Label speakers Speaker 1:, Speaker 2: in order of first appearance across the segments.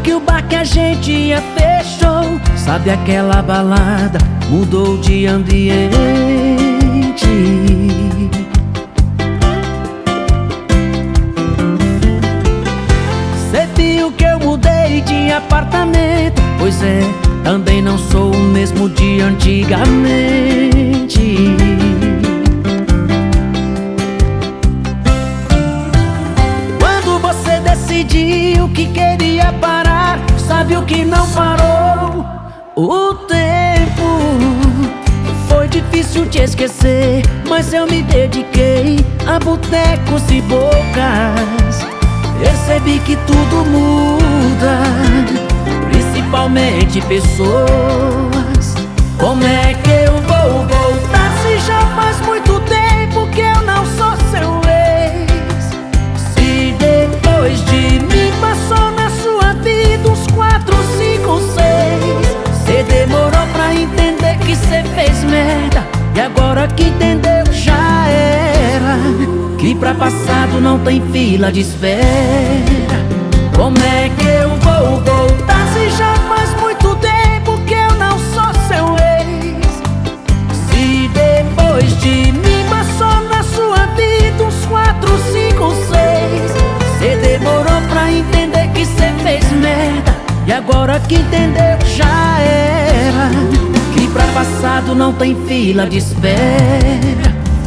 Speaker 1: que o bar que a gente ia fechou. Sabe aquela balada mudou de ambiente. Cê viu que eu mudei de apartamento. Pois é, também não sou o mesmo de antigamente. Quando você decidiu que queria parar, sabe o que não parou? O tempo. Foi difícil te esquecer, mas eu me dediquei a botecos e bocas. Percebi que tudo muda, principalmente pessoas. Como é que eu vou voltar se já faz muito tempo que eu não sou seu ex? Se depois de mim passou na sua vida uns 4, 5, 6. Cê demorou pra entender que cê fez merda, e agora que entendeu já era. Que pra passado não tem fila de espera. Como é que eu vou voltar se já faz muito tempo que eu não sou seu ex? Se depois de mim passou na sua vida uns 4, 5, 6. Cê demorou pra entender que cê fez merda, e agora que entendeu já era. Que pra passado não tem fila de espera.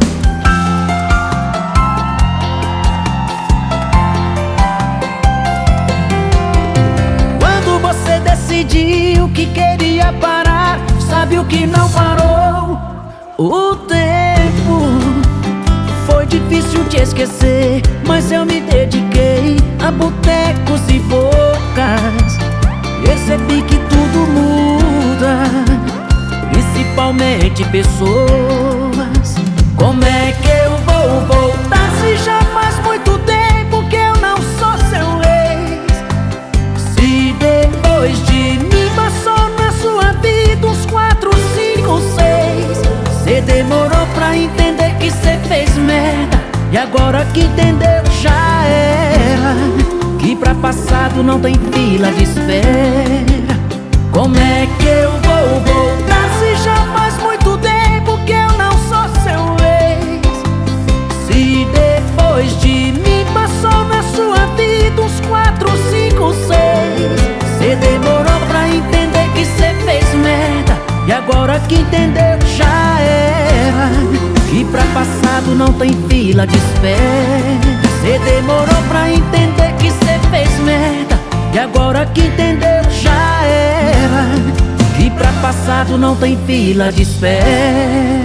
Speaker 1: Decidiu que queria parar, sabe o que não parou? O tempo. Foi difícil te esquecer, mas eu me dediquei a botecos e bocas. Percebi que tudo muda, principalmente pessoas. Como é que eu vou voltar se já faz muito tempo que eu não sou seu ex? Se depois de mim passou na sua vida uns 4, 5, 6. Cê demorou pra entender que cê fez merda, e agora que entendeu já era. Que pra passado não tem fila de espera. Como é que eu vou voltar se já faz muito tempo que eu não sou seu ex? Se depois de mim passou na sua vida uns 4, 5, 6. Cê demorou pra entender que cê fez merda, e agora que entendeu já era. Que pra passado não tem fila de espera. Cê demorou pra entender que cê fez merda, e agora que entendeu já era. Que pra passado não tem fila de espera.